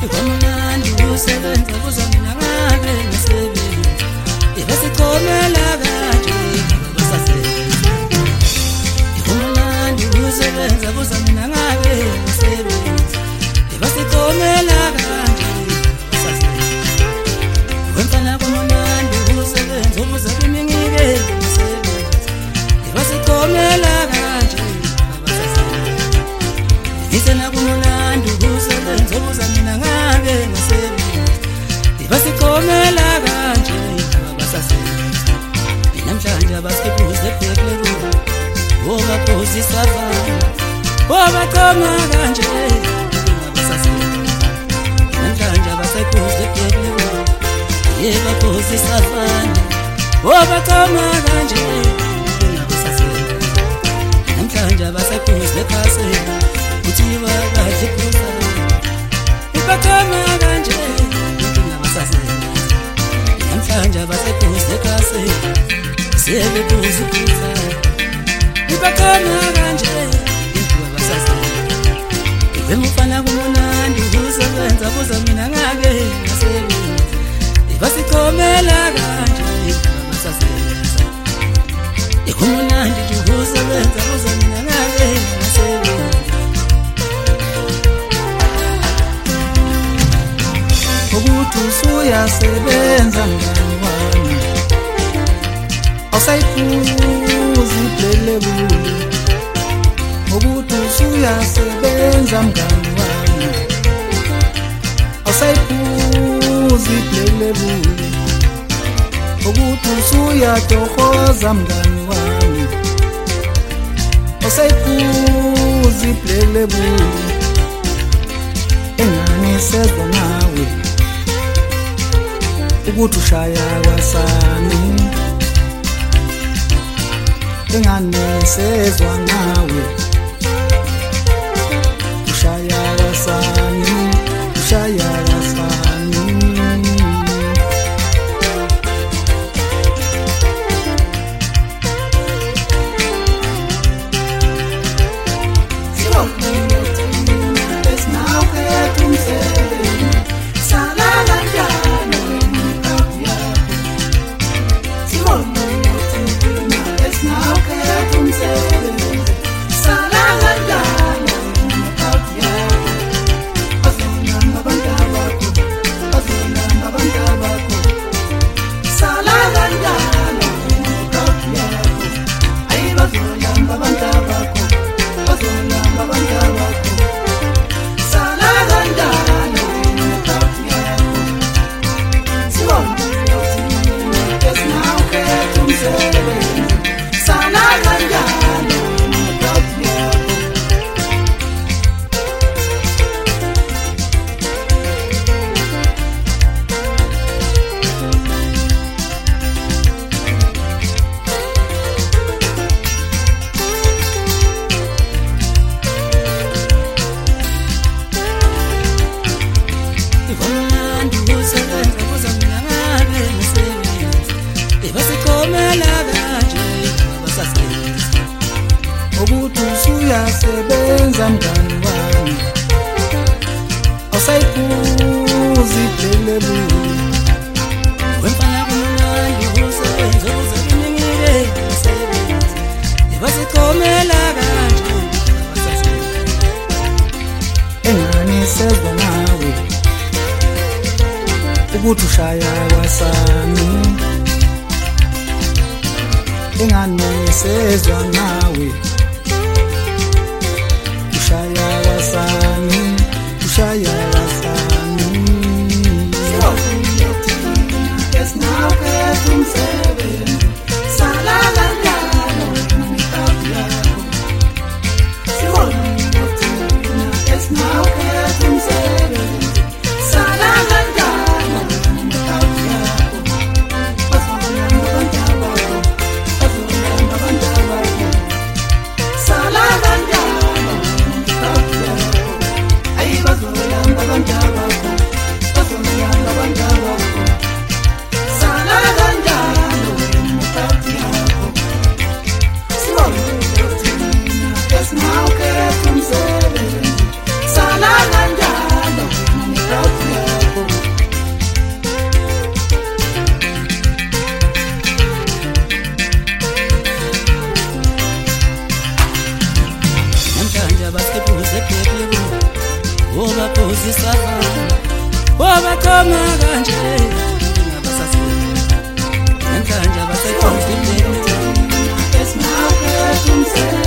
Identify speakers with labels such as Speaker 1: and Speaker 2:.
Speaker 1: Ikhomnandi usebenza kuzamina ngabe ngisebenza ibesikhomela kanje basasebenza Ikhomnandi usebenza kuzamina ngabe ngisebenza ibesikhomela kanje basasebenza Wemfana khomnandi usebenza ubuzabini ngike ngisebenza ibesikhomela kanje basasebenza Isena khomnandi usebenza ubuzamina ngabe ngisebenza ibesikhomela kanje basasebenza Namhlanje abasikhuze phekele Oba phosi savana Oba khoma kanje basasebenza Namhlanje abasikhuze phekele Yeba phosi savana Oba khoma kanje basasebenza Namhlanje abasikhuze phasela Kuthiwa kahle kusa Ibakhoma kanje basasebenza Namhlanje abasikhuze phasela Sebe kuzi kusa Ibakhona kanje basasebenza Ibemufana kumunandi usebenza kuzamina ngake ngasebenza Ibasikhomela kanje basasebenza Ikumunandi usebenza kuzamina ngake ngasebenza Ukuthi usuyasebenza mngani wami Awusayiphuzi iplelebule Ukuthi usuyasebenza mngani wami Awusayiphuzi iplelebule Ukuthi usuyatohoza mngani wami Awusayiphuzi iplelebule Engani sezwa nawe Ukuthi ushaya kwasani Engane sezwa nawe Ushaya kwasani Ushaya kwasani Ukuthi usuyasebenza mngani wami Awusayiphuzi iplelebule Wemfana khomnandi usebenza ubuzabini ngike ngisebenza ibasikhomela kanje basasebenza Engani sezwa nawe Ukuthi ushaya kwasani Engani sezwa nawe Ushaya kwasani Ushaya kwasani Yes now get umsebenzi Sala kanjalo ngikapi yakho Sibona uthina Yes now get umsebenzi Sala kanjalo ngikapi yakho Bazona abantu bakho Bazona abantu bakho Sala kanjalo ngikapi yakho Ay bazona abantu bakho Bazona abantu bakho Sala kanjalo ngikapi yakho Sibona uthina Yes now get umsebenzi Sala kanjalo ngikapi
Speaker 2: savana bobathoma kanje ngabasasilela namhlanje abaseconfident
Speaker 1: esinakhetha umsebenzi